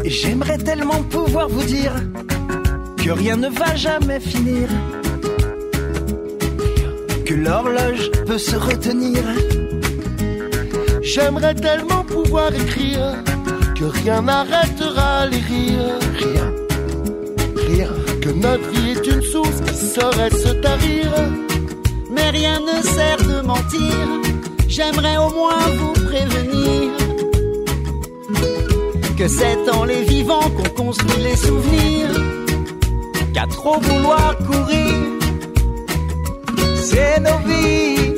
Et j'aimerais tellement pouvoir vous dire que rien ne va jamais finir, que l'horloge peut se retenir. J'aimerais tellement pouvoir écrire que rien n'arrêtera les rires. Rien. Que notre vie est une source qui saurait se tarir. Mais rien ne sert de mentir. J'aimerais au moins vous prévenir que c'est en les vivant qu'on construit les souvenirs. Qu'à trop vouloir courir, c'est nos vies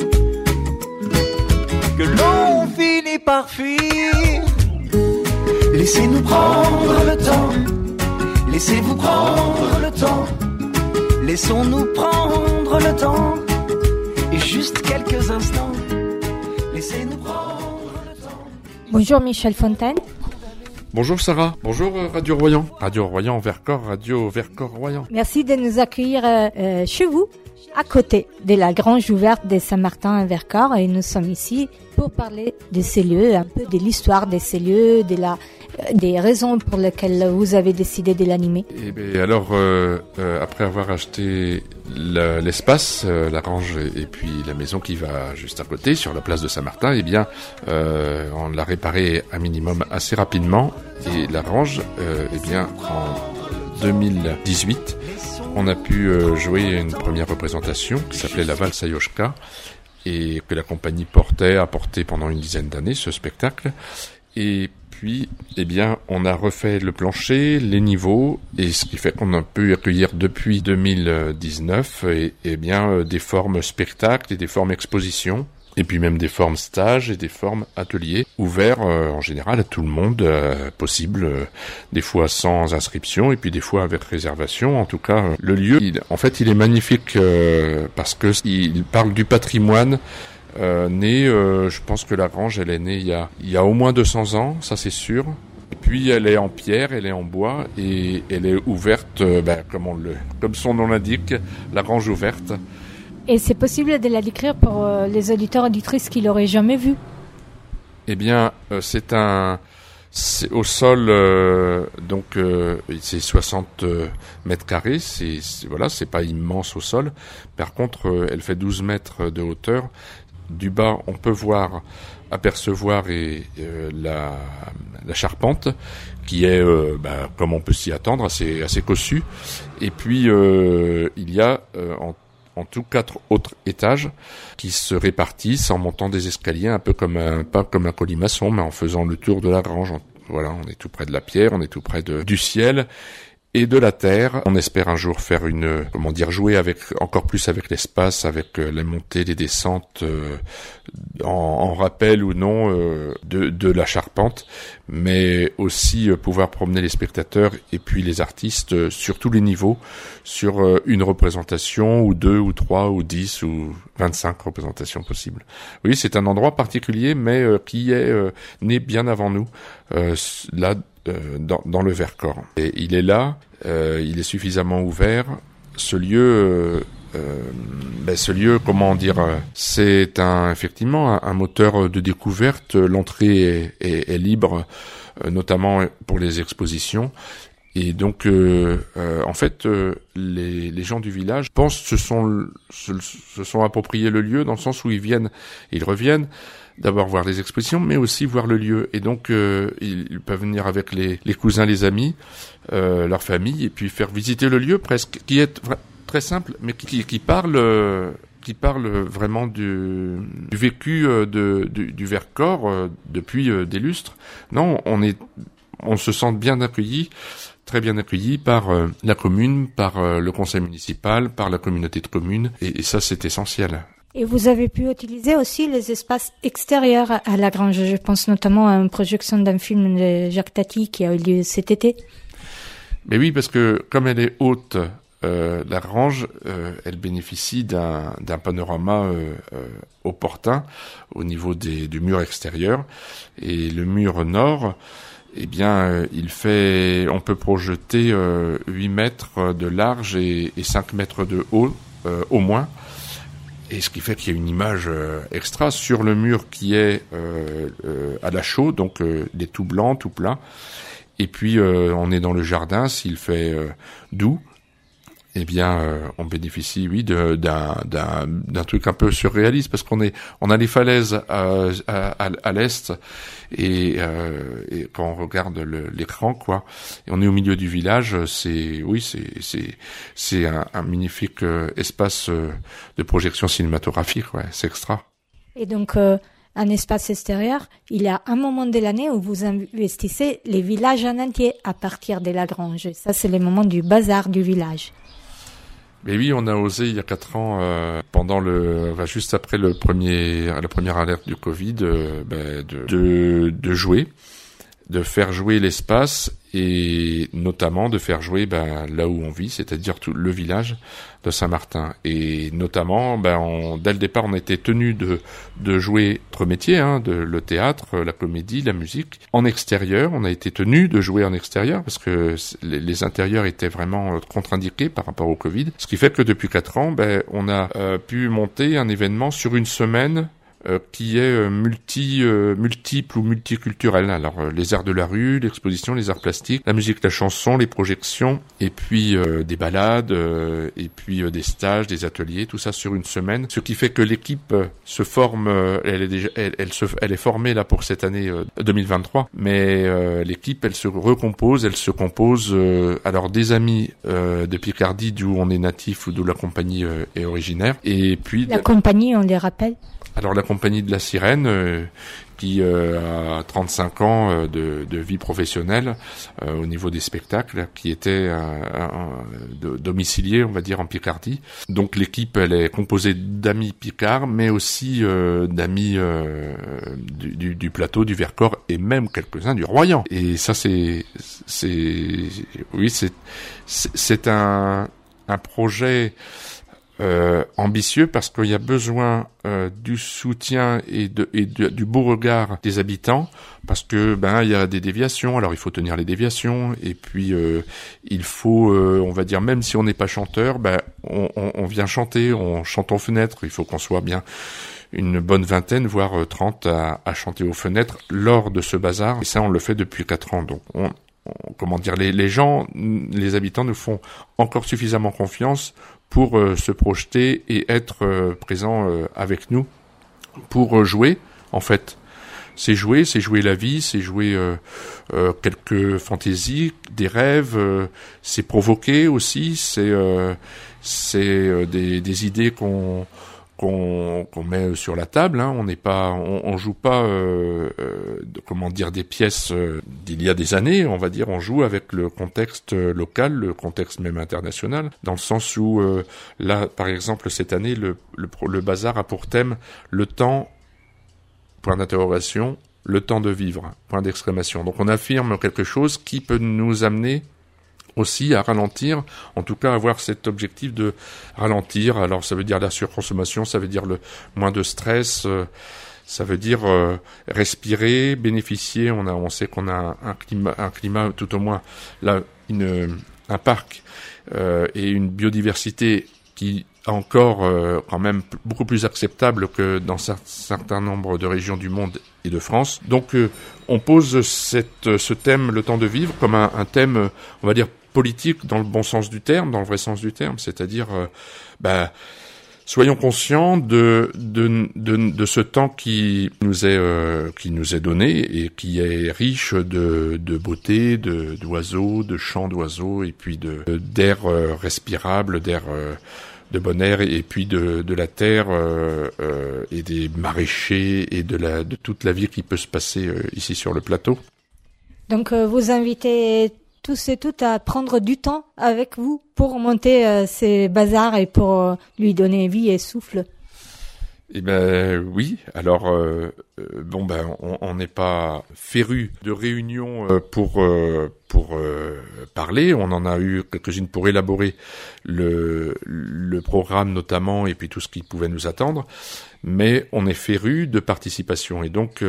que l'on finit par fuir. Laissez-nous prendre le temps, laissez-vous prendre le temps, laissons-nous prendre le temps, et juste quelques instants, laissez-nous prendre le temps. Bonjour Michel Fontaine. Bonjour Sarah, bonjour Radio Royan. Radio Royan Vercors, Radio Vercors Royan. Merci de nous accueillir chez vous, à côté de la grange ouverte de Saint-Martin à Vercors, et nous sommes ici pour parler de ces lieux, un peu de l'histoire de ces lieux, des raisons pour lesquelles vous avez décidé de l'animer. Et bien alors, après avoir acheté l'espace, la grange et puis la maison qui va juste à côté, sur la place de Saint-Martin, eh bien, on l'a réparé un minimum assez rapidement. Et la grange, eh bien, en 2018, on a pu jouer une première représentation qui s'appelait La Valse Ayoshka et que la compagnie a porté pendant une dizaine d'années, ce spectacle. Et puis, eh bien, on a refait le plancher, les niveaux, et ce qui fait qu'on a pu accueillir depuis 2019, eh bien, des formes spectacles et des formes expositions, et puis même des formes stages et des formes ateliers, ouverts en général à tout le monde, possible, des fois sans inscription, et puis des fois avec réservation. En tout cas, le lieu, il est magnifique parce que il parle du patrimoine. Je pense que la grange, elle est née il y a au moins 200 ans, ça c'est sûr. Et puis elle est en pierre, elle est en bois et elle est ouverte, comme son nom l'indique, la grange ouverte. Et c'est possible de la décrire pour les auditeurs et auditrices qui l'auraient jamais vue? Eh bien, c'est au sol, c'est 60 mètres carrés, c'est pas immense au sol. Par contre, elle fait 12 mètres de hauteur. Du bas, on peut apercevoir la charpente, qui est, comme on peut s'y attendre, assez cossue. Et puis, il y a en tout 4 autres étages qui se répartissent en montant des escaliers, un peu pas comme un colimaçon, mais en faisant le tour de la grange. Voilà, on est tout près de la pierre, on est tout près du ciel et de la terre. On espère un jour faire jouer encore plus avec l'espace, avec les montées, les descentes, en rappel ou non de la charpente, mais aussi pouvoir promener les spectateurs et puis les artistes sur tous les niveaux, sur une représentation ou 2 ou 3 ou 10 ou 25 représentations possibles. Oui, c'est un endroit particulier, mais qui est né bien avant nous, là, dans le Vercors. Et il est là, il est suffisamment ouvert. Ce lieu, comment dire, c'est effectivement un moteur de découverte. L'entrée est libre, notamment pour les expositions. Et donc, les gens du village se sont appropriés le lieu dans le sens où ils reviennent d'abord voir les expositions, mais aussi voir le lieu. Et donc, ils peuvent venir avec les cousins, les amis, leur famille, et puis faire visiter le lieu presque, qui est très simple, mais qui parle vraiment du vécu du Vercors depuis des lustres. Non, on se sent bien accueillis, très bien accueillis par la commune, par le conseil municipal, par la communauté de communes, et ça c'est essentiel. Et vous avez pu utiliser aussi les espaces extérieurs à la grange. Je pense notamment à une projection d'un film de Jacques Tati qui a eu lieu cet été. Mais oui, parce que comme elle est haute, la grange, elle bénéficie d'un panorama opportun au niveau du mur extérieur. Et le mur nord, eh bien, on peut projeter 8 mètres de large et 5 mètres de haut, au moins. Et ce qui fait qu'il y a une image extra sur le mur qui est à la chaux, donc il est tout blanc, tout plat. Et puis on est dans le jardin, s'il fait doux, eh bien on bénéficie d'un truc un peu surréaliste, parce qu'on a les falaises à l'est, et quand on regarde l'écran, quoi, et on est au milieu du village, c'est un magnifique espace de projection cinématographique, ouais, c'est extra. Et donc un espace extérieur, il y a un moment de l'année où vous investissez les villages en entier à partir de la grange. Ça, c'est le moment du bazar du village. Mais oui, on a osé il y a 4 ans, juste après la première alerte du Covid, de jouer, de faire jouer l'espace, et notamment de faire jouer là où on vit, c'est-à-dire tout le village de Saint-Martin. Et notamment, dès le départ, on était tenu de jouer notre métier, le théâtre, la comédie, la musique, en extérieur. On a été tenu de jouer en extérieur parce que les intérieurs étaient vraiment contre-indiqués par rapport au Covid. Ce qui fait que depuis 4 ans, on a pu monter un événement sur une semaine qui est multiple ou multiculturel. Alors les arts de la rue, l'exposition, les arts plastiques, la musique, la chanson, les projections, et puis des balades, et puis des stages, des ateliers, tout ça sur une semaine. Ce qui fait que l'équipe se forme, elle est formée là pour cette année 2023, mais l'équipe elle se recompose, elle se compose alors des amis de Picardie d'où on est natif ou d'où la compagnie est originaire, et puis la compagnie, on les rappelle. Alors la compagnie de la Sirène, qui a 35 ans de vie professionnelle au niveau des spectacles, qui était domicilié, on va dire, en Picardie. Donc l'équipe, elle est composée d'amis picards, mais aussi d'amis du plateau, du Vercors, et même quelques-uns du Royan. Et ça, c'est un projet ambitieux, parce qu'il y a besoin du soutien et du beau regard des habitants, parce que il y a des déviations, alors il faut tenir les déviations, et puis il faut on va dire, même si on n'est pas chanteur, on vient chanter, on chante aux fenêtres, il faut qu'on soit bien une bonne vingtaine, voire 30 à chanter aux fenêtres lors de ce bazar, et ça on le fait depuis 4 ans. Donc les gens, les habitants nous font encore suffisamment confiance pour se projeter et être présents avec nous pour jouer. En fait, c'est jouer la vie, c'est jouer quelques fantaisies, des rêves, c'est provoquer aussi, c'est des idées qu'on met sur la table, on joue pas des pièces d'il y a des années, on va dire, on joue avec le contexte local, le contexte même international, dans le sens où là par exemple cette année le bazar a pour thème le temps, point d'interrogation, le temps de vivre, point d'exclamation. Donc on affirme quelque chose qui peut nous amener aussi à ralentir, en tout cas avoir cet objectif de ralentir. Alors ça veut dire la surconsommation, ça veut dire le moins de stress, ça veut dire respirer, bénéficier. On sait qu'on a un climat tout au moins là, un parc et une biodiversité qui encore quand même beaucoup plus acceptable que dans certains nombres de régions du monde et de France. Donc on pose ce thème, le temps de vivre, comme un thème, on va dire, politique dans le bon sens du terme, dans le vrai sens du terme, c'est-à-dire soyons conscients de ce temps qui nous est donné et qui est riche de beauté, d'oiseaux, de chants d'oiseaux, et puis d'air respirable, d'air de bon air, et puis de la terre et des maraîchers et de toute la vie qui peut se passer ici sur le plateau. Donc vous invitez tous et toutes à prendre du temps avec vous pour monter ces bazars et pour lui donner vie et souffle. Eh ben oui, alors on n'est pas féru de réunions pour parler. On en a eu quelques-unes pour élaborer le programme notamment, et puis tout ce qui pouvait nous attendre, mais on est féru de participation, et donc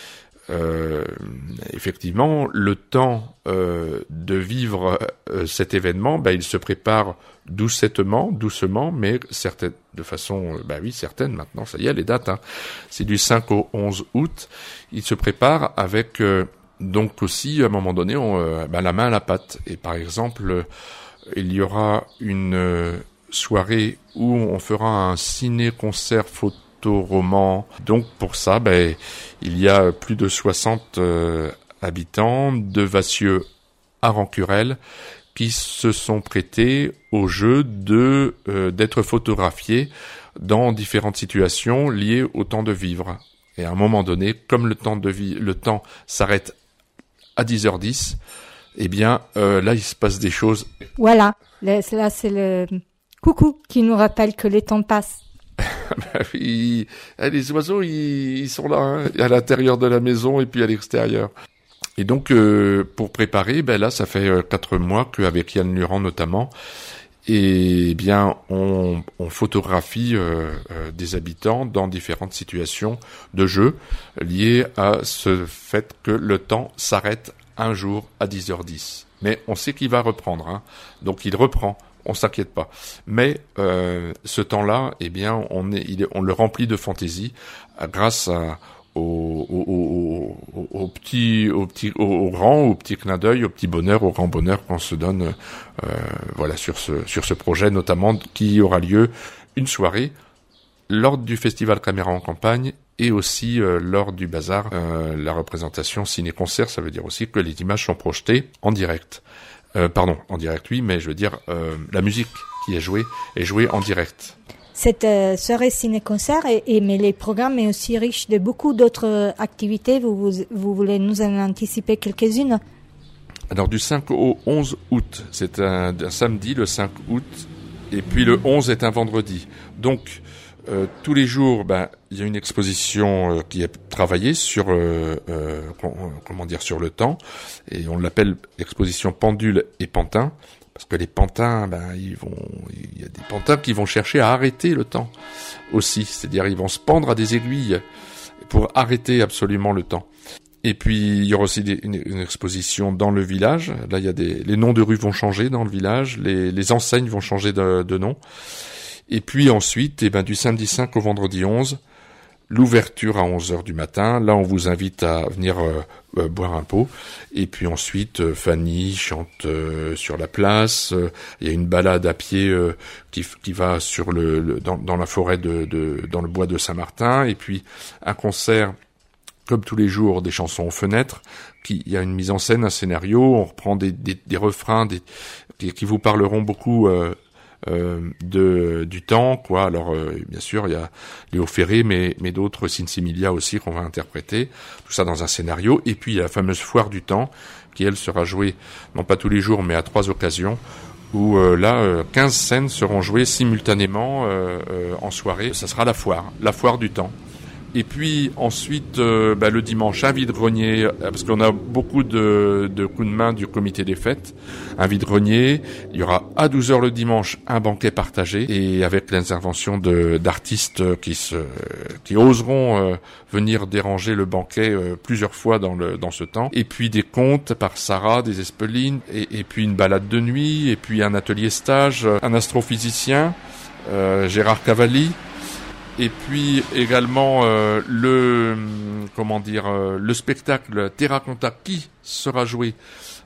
effectivement, le temps de vivre cet événement, il se prépare doucement, mais de façon certaine maintenant, ça y est, les dates, c'est du 5 au 11 août. Il se prépare avec donc aussi, à un moment donné, la main à la pâte. Et par exemple, il y aura une soirée où on fera un ciné-concert photo-roman. Donc pour ça, il y a plus de 60 habitants de Vassieux à Rancurel qui se sont prêtés au jeu d'être photographiés dans différentes situations liées au temps de vivre. Et à un moment donné, comme le temps s'arrête à 10h10, là il se passe des choses. Voilà, là c'est le coucou qui nous rappelle que les temps passent. Oui, les oiseaux ils sont là, à l'intérieur de la maison et puis à l'extérieur. Et donc pour préparer, là ça fait 4 mois qu'avec Yann Lurand notamment, on photographie des habitants dans différentes situations de jeu liées à ce fait que le temps s'arrête un jour à 10h10. Mais on sait qu'il va reprendre, donc il reprend, on s'inquiète pas. Mais ce temps-là, on le remplit de fantaisie grâce au petit clin d'œil, au petit bonheur, au grand bonheur qu'on se donne, sur ce projet, notamment qui aura lieu une soirée lors du festival Caméra en campagne et aussi lors du bazar, la représentation ciné-concert. Ça veut dire aussi que les images sont projetées en direct. En direct, oui, mais je veux dire la musique qui est jouée en direct. Cette soirée ciné-concert, mais les programmes est aussi riche de beaucoup d'autres activités. Vous voulez nous en anticiper quelques-unes? Alors du 5 au 11 août, c'est un samedi, le 5 août, et puis le 11 est un vendredi. Donc tous les jours, il y a une exposition qui est travaillée sur sur le temps, et on l'appelle exposition Pendule et Pantin. Parce que les pantins, il y a des pantins qui vont chercher à arrêter le temps aussi. C'est-à-dire, ils vont se pendre à des aiguilles pour arrêter absolument le temps. Et puis, il y aura aussi une exposition dans le village. Là, les noms de rues vont changer dans le village. Les enseignes vont changer de nom. Et puis ensuite, du samedi 5 au vendredi 11, l'ouverture à 11h du matin. Là, on vous invite à venir boire un pot. Et puis ensuite, Fanny chante sur la place. Il y a une balade à pied qui va sur dans la forêt dans le bois de Saint-Martin. Et puis un concert, comme tous les jours, des chansons aux fenêtres. Il y a une mise en scène, un scénario. On reprend des refrains qui vous parleront beaucoup du temps, quoi. Alors bien sûr, il y a Léo Ferré, mais d'autres, Sinsimilia aussi, qu'on va interpréter, tout ça dans un scénario. Et puis il y a la fameuse foire du temps qui, elle, sera jouée non pas tous les jours, mais à 3 occasions, où 15 scènes seront jouées simultanément en soirée. Ça sera la foire du temps. Et puis ensuite, le dimanche, un vide-grenier, parce qu'on a beaucoup de coups de main du comité des fêtes. Un vide-grenier, il y aura à 12h le dimanche un banquet partagé, et avec l'intervention d'artistes qui oseront venir déranger le banquet plusieurs fois dans ce temps. Et puis des contes par Sarah, des Espelines, et puis une balade de nuit, et puis un atelier stage, un astrophysicien, Gérard Cavalli. Et puis également le spectacle Terra Conta qui sera joué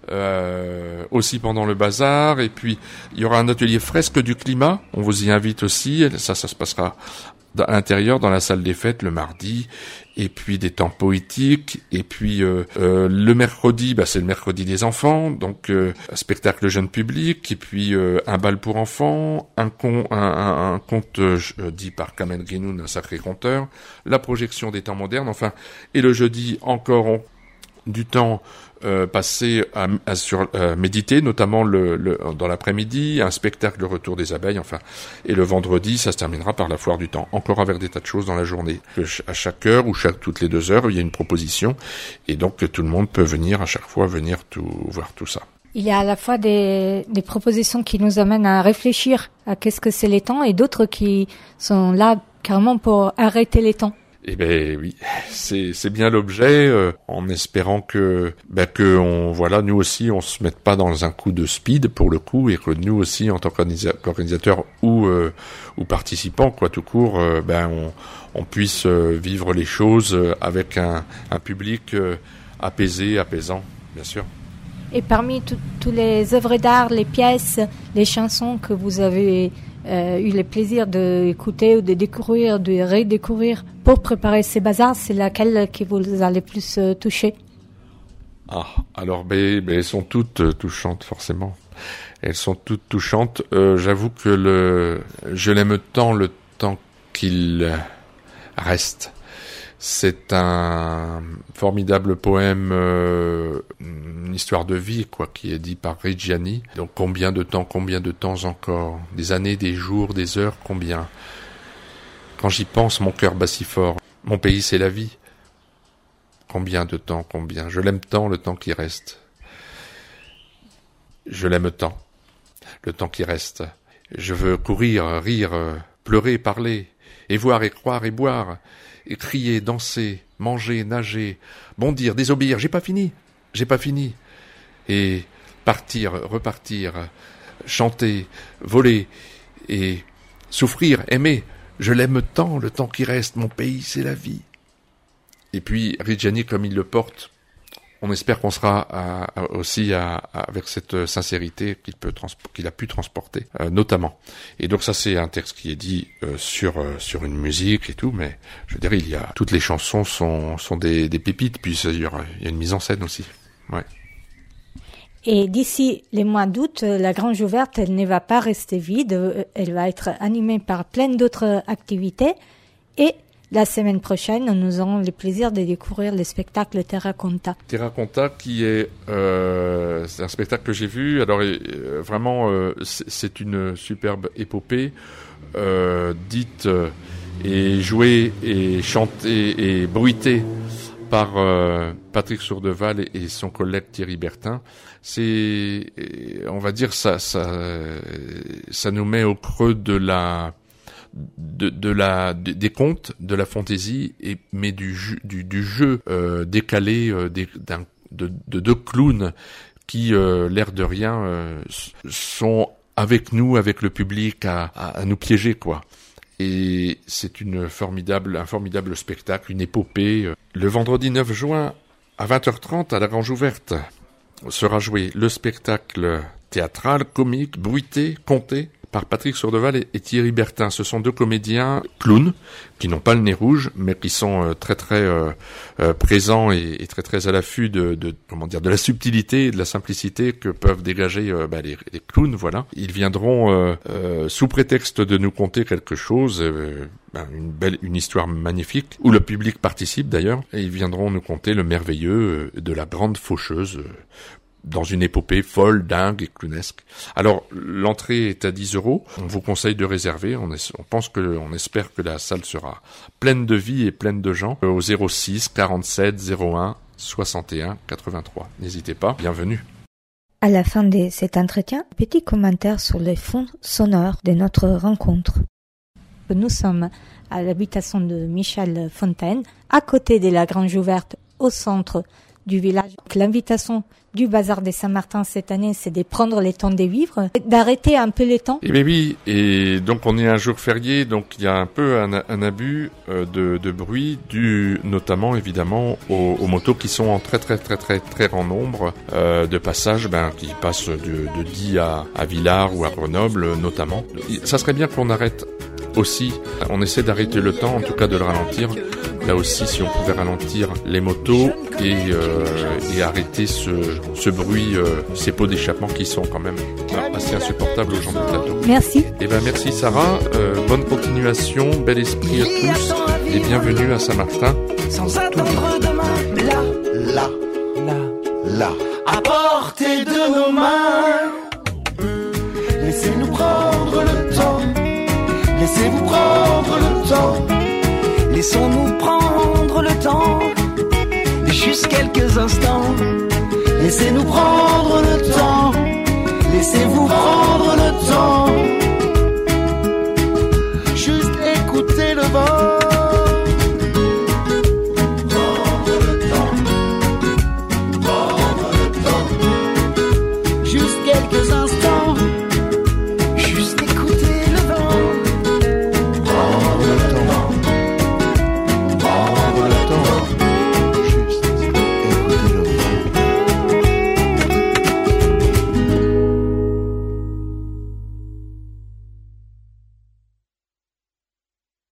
aussi pendant le bazar. Et puis il y aura un atelier fresque du climat, on vous y invite aussi. Ça se passera à l'intérieur, dans la salle des fêtes, le mardi. Et puis des temps poétiques. Et puis le mercredi, c'est le mercredi des enfants, donc un spectacle jeune public. Et puis un bal pour enfants, un conte dit par Kamel Guénoun, un sacré conteur, la projection des temps modernes. Enfin, et le jeudi encore du temps passé à méditer, notamment dans l'après-midi, un spectacle, le retour des abeilles, enfin, et le vendredi, ça se terminera par la foire du temps, encore avec des tas de choses dans la journée. À chaque heure ou toutes les 2 heures, il y a une proposition, et donc tout le monde peut venir à chaque fois voir tout ça. Il y a à la fois des propositions qui nous amènent à réfléchir à qu'est-ce que c'est les temps, et d'autres qui sont là carrément pour arrêter les temps. Eh oui, c'est bien l'objet, en espérant que nous aussi on se mette pas dans un coup de speed pour le coup, et que nous aussi en tant qu'organisateurs ou participants, quoi, tout court, on puisse vivre les choses avec un public apaisant, bien sûr. Et parmi tous les œuvres d'art, les pièces, les chansons que vous avez eu le plaisir d'écouter ou de découvrir, de redécouvrir pour préparer ces bazars, c'est laquelle qui vous a le plus touché? Alors, elles sont toutes touchantes, forcément. Elles sont toutes touchantes. J'avoue que je l'aime tant le temps qu'il reste. C'est un formidable poème, une histoire de vie, qui est dit par Reggiani. Donc combien de temps encore? Des années, des jours, des heures, combien? Quand j'y pense, mon cœur bat si fort. Mon pays, c'est la vie. Combien de temps, combien? Je l'aime tant, le temps qui reste. Je l'aime tant, le temps qui reste. Je veux courir, rire, pleurer, parler, et voir, et croire, et boire, et crier, danser, manger, nager, bondir, désobéir. J'ai pas fini. Et partir, repartir, chanter, voler, et souffrir, aimer. Je l'aime tant, le temps qui reste. Mon pays, c'est la vie. Et puis, Reggiani, comme il le porte, on espère qu'on sera aussi avec cette sincérité qu'il a pu transporter, notamment. Et donc ça, c'est un texte qui est dit sur une musique et tout, mais je veux dire, toutes les chansons sont des pépites, puis il y a une mise en scène aussi. Ouais. Et d'ici les mois d'août, la Grange Ouverte, elle ne va pas rester vide, elle va être animée par plein d'autres activités. Et la semaine prochaine, nous aurons le plaisir de découvrir le spectacle Terra Conta. Terra Conta, qui est c'est un spectacle que j'ai vu. Alors vraiment, c'est une superbe épopée, dite et jouée et chantée et bruitée par Patrick Sourdeval et son collègue Thierry Bertin. C'est, on va dire, ça nous met au creux des contes, de la fantaisie, mais du jeu décalé de deux clowns qui, l'air de rien, sont avec nous, avec le public, à nous piéger, quoi. Et c'est un formidable spectacle, une épopée. Le vendredi 9 juin, à 20h30, à la Grange Ouverte, sera joué le spectacle théâtral, comique, bruité, conté, par Patrick Sourdeval et Thierry Bertin. Ce sont deux comédiens clowns qui n'ont pas le nez rouge, mais qui sont très présents et très à l'affût de la subtilité et de la simplicité que peuvent dégager les clowns. Voilà, ils viendront sous prétexte de nous conter quelque chose, une histoire magnifique où le public participe d'ailleurs, et ils viendront nous conter le merveilleux de la grande faucheuse. Dans une épopée folle, dingue et clownesque. Alors, l'entrée est à 10 €. On vous conseille de réserver. On espère que la salle sera pleine de vie et pleine de gens. Au 06 47 01 61 83. N'hésitez pas. Bienvenue. À la fin de cet entretien, petit commentaire sur les fonds sonores de notre rencontre. Nous sommes à l'habitation de Michel Fontaine, à côté de la Grange Ouverte, au centre du village. L'invitation du Bazar de Saint-Martin cette année, c'est de prendre le temps de vivre, d'arrêter un peu le temps. Eh bien oui, et donc on est un jour férié, donc il y a un peu un abus de bruit dû notamment évidemment aux motos qui sont en très grand nombre de passages qui passent de Die à Villars ou à Grenoble notamment. Ça serait bien qu'on arrête aussi, on essaie d'arrêter le temps, en tout cas de le ralentir. Là aussi, si on pouvait ralentir les motos et arrêter ce bruit, ces pots d'échappement qui sont quand même assez insupportables aux gens du plateau. Merci. Merci Sarah, bonne continuation, bel esprit à tous et bienvenue à Saint-Martin. Sans attendre demain, là, à portée de nos mains. Laissez-nous prendre le temps. Laissez-vous prendre le temps. Laissons-nous prendre le temps, juste quelques instants. Laissez-nous prendre le temps. Laissez-vous prendre le temps.